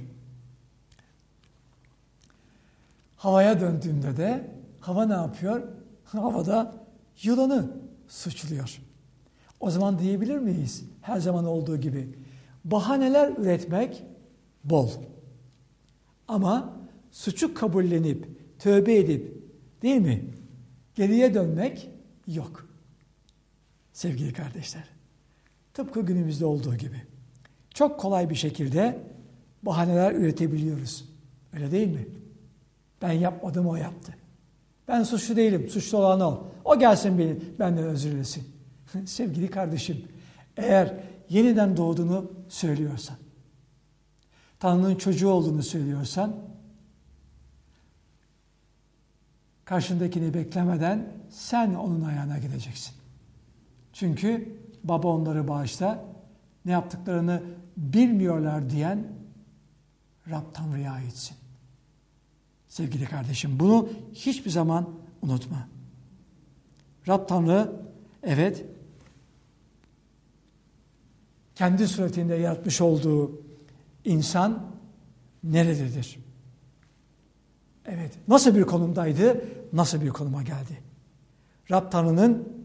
A: Havaya döndüğünde de Havva ne yapıyor? Havva da yılanı suçluyor. O zaman diyebilir miyiz? Her zaman olduğu gibi bahaneler üretmek bol. Ama suçu kabullenip, tövbe edip, değil mi? Geriye dönmek yok. Sevgili kardeşler, tıpkı günümüzde olduğu gibi çok kolay bir şekilde bahaneler üretebiliyoruz. Öyle değil mi? Ben yapmadım, o yaptı. Ben suçlu değilim, suçlu olan o. O gelsin beni, benden özür dilesin. Sevgili kardeşim, eğer yeniden doğduğunu söylüyorsan, Tanrı'nın çocuğu olduğunu söylüyorsan, karşındakini beklemeden sen onun ayağına gideceksin. Çünkü baba onları bağışla, ne yaptıklarını bilmiyorlar diyen Rab Tanrı'ya aitsin. Sevgili kardeşim, bunu hiçbir zaman unutma. Rab Tanrı, evet, kendi suretinde yaratmış olduğu insan nerededir? Evet, nasıl bir konumdaydı, nasıl bir konuma geldi? Rab Tanrı'nın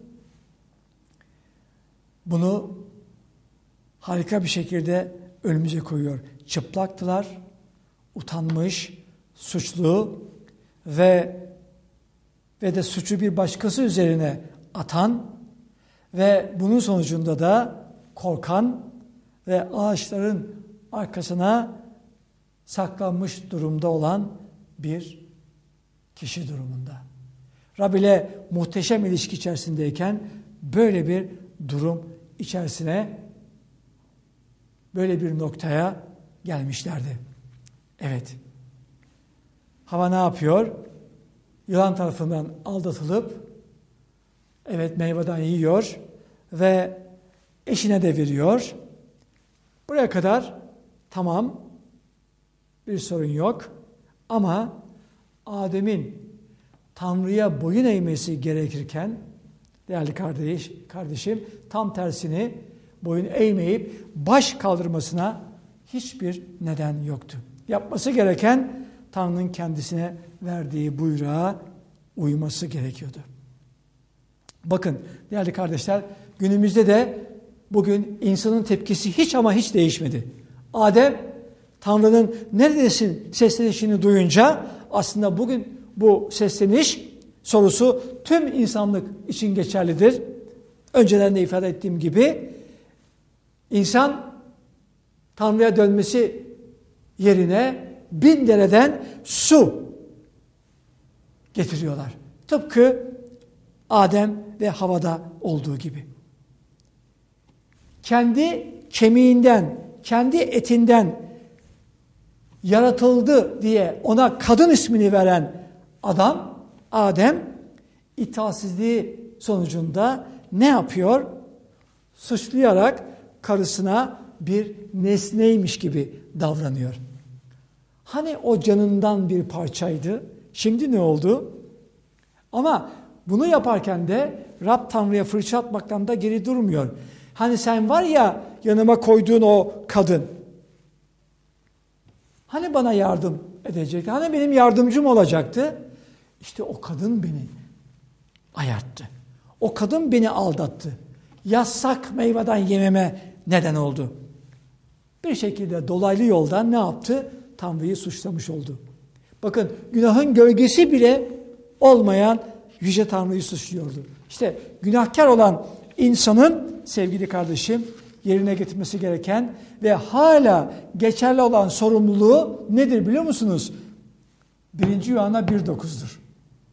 A: bunu harika bir şekilde önümüze koyuyor. Çıplaktılar, utanmış, suçlu ve ve de suçu bir başkası üzerine atan ve bunun sonucunda da korkan ve ağaçların arkasına saklanmış durumda olan bir kişi durumunda. Rab ile muhteşem ilişki içerisindeyken böyle bir durum içerisine, böyle bir noktaya gelmişlerdi. Evet. Havva ne yapıyor? Yılan tarafından aldatılıp evet meyveden yiyor ve eşine de veriyor. Buraya kadar tamam, bir sorun yok. Ama Adem'in Tanrı'ya boyun eğmesi gerekirken, değerli kardeş, kardeşim, tam tersini boyun eğmeyip baş kaldırmasına hiçbir neden yoktu. Yapması gereken Tanrı'nın kendisine verdiği buyruğa uyması gerekiyordu. Bakın değerli kardeşler, günümüzde de bugün insanın tepkisi hiç ama hiç değişmedi. Adem Tanrı'nın neredesin seslenişini duyunca, aslında bugün bu sesleniş sorusu tüm insanlık için geçerlidir. Önceden de ifade ettiğim gibi insan Tanrı'ya dönmesi yerine bin dereden su getiriyorlar. Tıpkı Adem ve Havva'da olduğu gibi. Kendi kemiğinden, kendi etinden yaratıldı diye ona kadın ismini veren adam, Adem, itaatsizliği sonucunda ne yapıyor? Suçlayarak karısına bir nesneymiş gibi davranıyor. Hani o canından bir parçaydı, şimdi ne oldu? Ama bunu yaparken de Rab Tanrı'ya fırça atmaktan da geri durmuyor. Hani sen var ya yanıma koyduğun o kadın, hani bana yardım edecekti, hani benim yardımcım olacaktı? İşte o kadın beni ayarttı. O kadın beni aldattı. Yasak meyveden yememe neden oldu. Bir şekilde dolaylı yoldan ne yaptı? Tanrı'yı suçlamış oldu. Bakın, günahın gölgesi bile olmayan Yüce Tanrı'yı suçluyordu. İşte günahkar olan insanın, sevgili kardeşim, yerine getirmesi gereken ve hala geçerli olan sorumluluğu nedir biliyor musunuz? birinci Yuhanna bir dokuz'dur.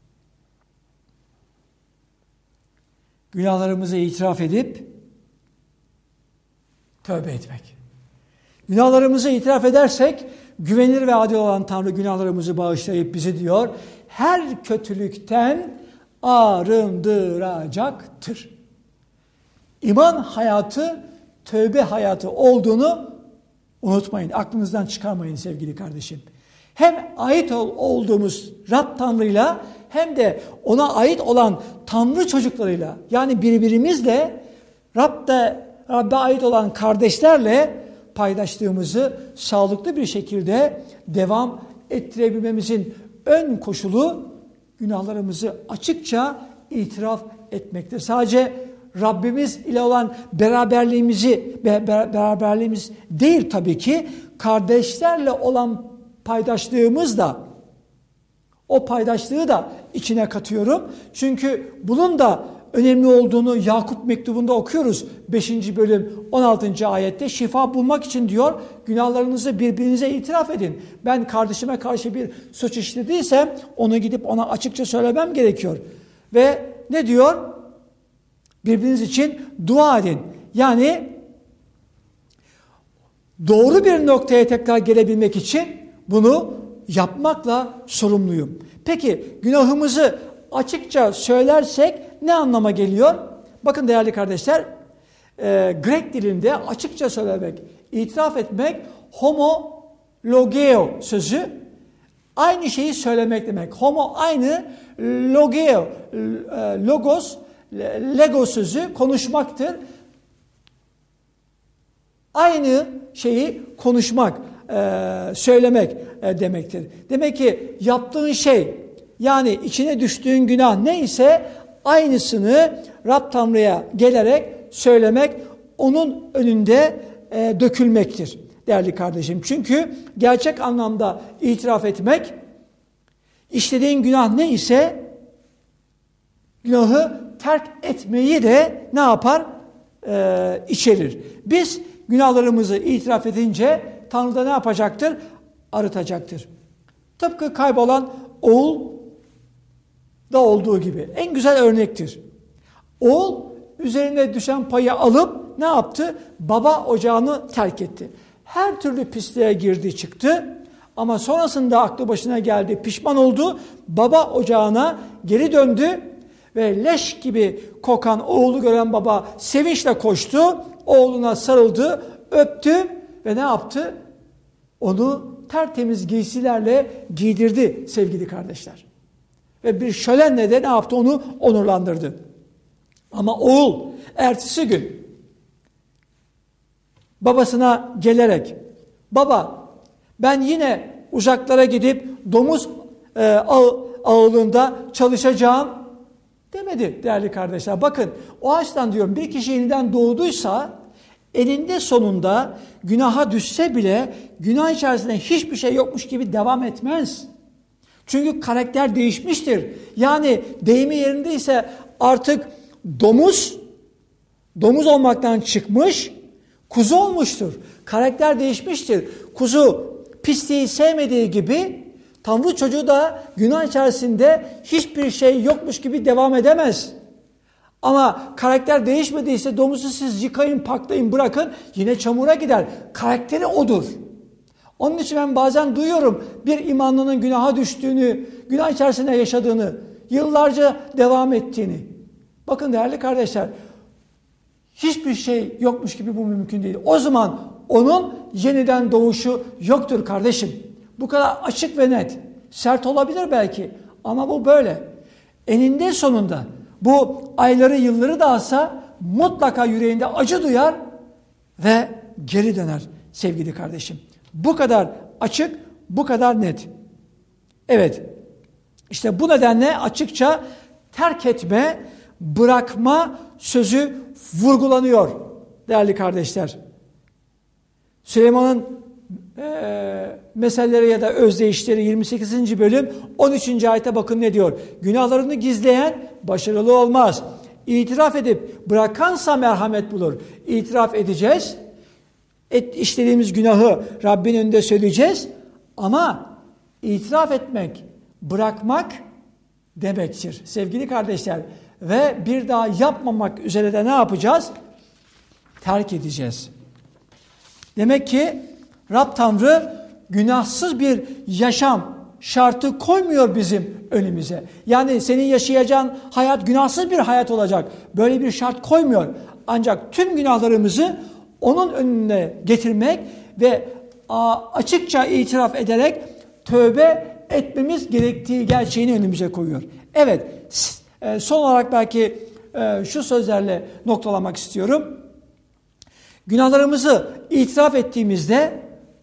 A: Günahlarımızı itiraf edip tövbe etmek. Günahlarımızı itiraf edersek güvenilir ve adil olan Tanrı günahlarımızı bağışlayıp bizi diyor her kötülükten arındıracaktır. İman hayatı tövbe hayatı olduğunu unutmayın, aklınızdan çıkarmayın sevgili kardeşim. Hem ait olduğumuz Rab Tanrı'yla hem de ona ait olan Tanrı çocuklarıyla, yani birbirimizle, Rab'de, Rab'be ait olan kardeşlerle paydaşlığımızı sağlıklı bir şekilde devam ettirebilmemizin ön koşulu günahlarımızı açıkça itiraf etmektir. Sadece Rabbimiz ile olan beraberliğimizi, beraberliğimiz değil tabii ki, kardeşlerle olan paydaşlığımız da, o paydaşlığı da içine katıyorum. Çünkü bunun da önemli olduğunu Yakup mektubunda okuyoruz. beşinci bölüm on altıncı ayette şifa bulmak için diyor, günahlarınızı birbirinize itiraf edin. Ben kardeşime karşı bir suç işlediysem onu gidip ona açıkça söylemem gerekiyor. Ve ne diyor? Birbiriniz için dua edin. Yani doğru bir noktaya tekrar gelebilmek için bunu yapmakla sorumluyum. Peki günahımızı açıkça söylersek ne anlama geliyor? Bakın değerli kardeşler, e, Grek dilinde açıkça söylemek, itiraf etmek, homologeo sözü aynı şeyi söylemek demek. Homo aynı, logeo, logos, lego sözü konuşmaktır. Aynı şeyi konuşmak, e, söylemek e, demektir. Demek ki yaptığın şey, yani içine düştüğün günah neyse aynısını Rab Tanrı'ya gelerek söylemek, onun önünde e, dökülmektir değerli kardeşim. Çünkü gerçek anlamda itiraf etmek, işlediğin günah neyse günahı terk etmeyi de ne yapar? E, içerir. Biz günahlarımızı itiraf edince Tanrı da ne yapacaktır? Arıtacaktır. Tıpkı kaybolan oğul da olduğu gibi. En güzel örnektir. Oğul üzerine düşen payı alıp ne yaptı? Baba ocağını terk etti. Her türlü pisliğe girdi çıktı. Ama sonrasında aklı başına geldi, pişman oldu. Baba ocağına geri döndü ve leş gibi kokan oğlu gören baba sevinçle koştu. oğluna sarıldı, öptü ve ne yaptı? Onu tertemiz giysilerle giydirdi sevgili kardeşler. Ve bir şölenle de ne yaptı? Onu onurlandırdı. Ama oğul ertesi gün babasına gelerek, baba ben yine uzaklara gidip domuz e, ağ, ağılığında çalışacağım demedi değerli kardeşler. Bakın o açıdan diyorum, bir kişi yeniden doğduysa eninde sonunda günaha düşse bile günah içerisinde hiçbir şey yokmuş gibi devam etmez. Çünkü karakter değişmiştir. Yani deyimi yerindeyse artık domuz, domuz olmaktan çıkmış, kuzu olmuştur. Karakter değişmiştir. Kuzu pisliği sevmediği gibi Tanrı çocuğu da günah içerisinde hiçbir şey yokmuş gibi devam edemez. Ama karakter değişmediyse domuzu siz yıkayın, paklayın, bırakın yine çamura gider. Karakteri odur. Onun için ben bazen duyuyorum bir imanlının günaha düştüğünü, günah içerisinde yaşadığını, yıllarca devam ettiğini. Bakın değerli kardeşler, hiçbir şey yokmuş gibi bu mümkün değil. O zaman onun yeniden doğuşu yoktur kardeşim. Bu kadar açık ve net. Sert olabilir belki ama bu böyle. Eninde sonunda bu ayları yılları da alsa mutlaka yüreğinde acı duyar ve geri döner sevgili kardeşim. Bu kadar açık, bu kadar net. Evet, işte bu nedenle açıkça terk etme, bırakma sözü vurgulanıyor değerli kardeşler. Süleyman'ın e, meseleleri ya da özdeyişleri yirmi sekizinci bölüm on üçüncü ayete bakın ne diyor. Günahlarını gizleyen başarılı olmaz. İtiraf edip bırakansa merhamet bulur. İtiraf edeceğiz. Et, işlediğimiz günahı Rabbin önünde söyleyeceğiz. Ama itiraf etmek, bırakmak demektir sevgili kardeşler. Ve bir daha yapmamak üzere de ne yapacağız? Terk edeceğiz. Demek ki Rab Tanrı günahsız bir yaşam şartı koymuyor bizim önümüze. Yani senin yaşayacağın hayat günahsız bir hayat olacak. Böyle bir şart koymuyor. Ancak tüm günahlarımızı onun önüne getirmek ve açıkça itiraf ederek tövbe etmemiz gerektiği gerçeğini önümüze koyuyor. Evet, son olarak belki şu sözlerle noktalamak istiyorum. Günahlarımızı itiraf ettiğimizde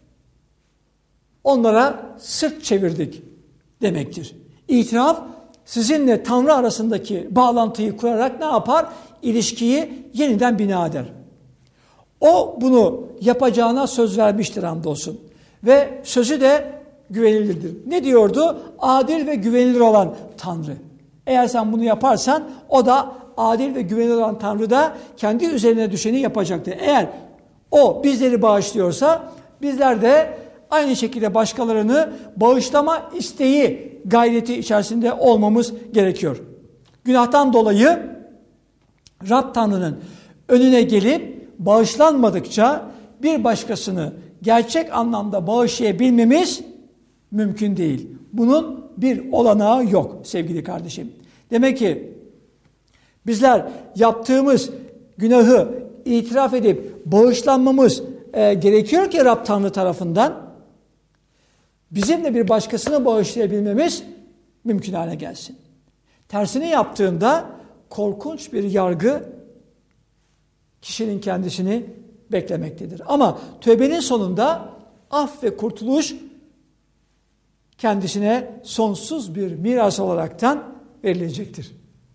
A: onlara sırt çevirdik demektir. İtiraf sizinle Tanrı arasındaki bağlantıyı kurarak ne yapar? İlişkiyi yeniden bina eder. O bunu yapacağına söz vermiştir hamdolsun. Ve sözü de güvenilirdir. Ne diyordu? Adil ve güvenilir olan Tanrı. Eğer sen bunu yaparsan o da adil ve güvenilir olan Tanrı da kendi üzerine düşeni yapacaktır. Eğer o bizleri bağışlıyorsa bizler de aynı şekilde başkalarını bağışlama isteği, gayreti içerisinde olmamız gerekiyor. Günahtan dolayı Rab Tanrı'nın önüne gelip bağışlanmadıkça bir başkasını gerçek anlamda bağışlayabilmemiz mümkün değil. Bunun bir olanağı yok sevgili kardeşim. Demek ki bizler yaptığımız günahı itiraf edip bağışlanmamız e, gerekiyor ki Rab Tanrı tarafından bizim de bir başkasını bağışlayabilmemiz mümkün hale gelsin. Tersini yaptığında korkunç bir yargı kişinin kendisini beklemektedir. Ama tövbenin sonunda af ve kurtuluş kendisine sonsuz bir miras olaraktan verilecektir.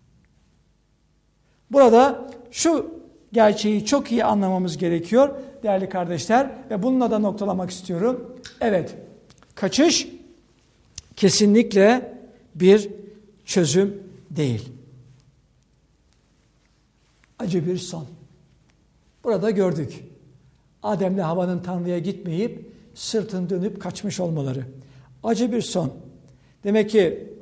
A: Burada şu gerçeği çok iyi anlamamız gerekiyor değerli kardeşler ve bununla da noktalamak istiyorum. Evet, kaçış kesinlikle bir çözüm değil. Acı bir son. Burada gördük. Adem'le Havva'nın Tanrı'ya gitmeyip sırtını dönüp kaçmış olmaları. Acı bir son. Demek ki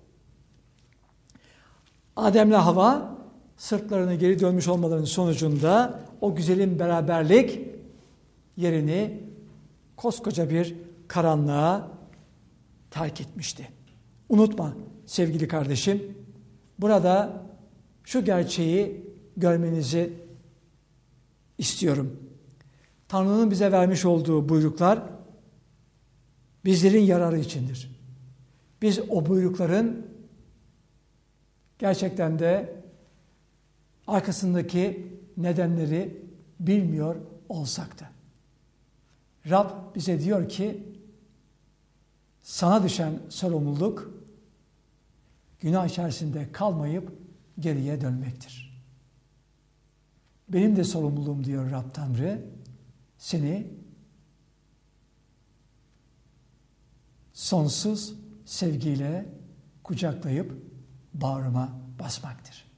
A: Adem'le Havva sırtlarını geri dönmüş olmalarının sonucunda o güzelim beraberlik yerini koskoca bir karanlığa terk etmişti. Unutma sevgili kardeşim, burada şu gerçeği görmenizi istiyorum. Tanrı'nın bize vermiş olduğu buyruklar bizlerin yararı içindir. Biz o buyrukların gerçekten de arkasındaki nedenleri bilmiyor olsak da. Rab bize diyor ki sana düşen sorumluluk günah içerisinde kalmayıp geriye dönmektir. Benim de sorumluluğum diyor Rab Tanrı, seni sonsuz sevgiyle kucaklayıp bağrıma basmaktır.